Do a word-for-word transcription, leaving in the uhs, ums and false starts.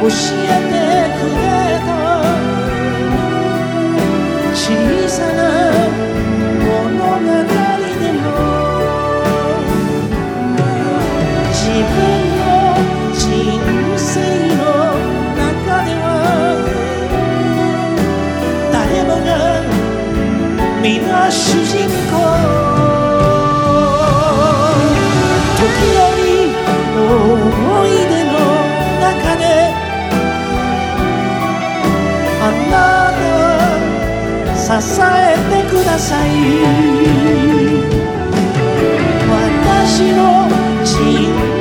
教えてくれた小さな物語でも自分の人生の中では誰もが皆主人公時折思い出の中であなた支えてください私の人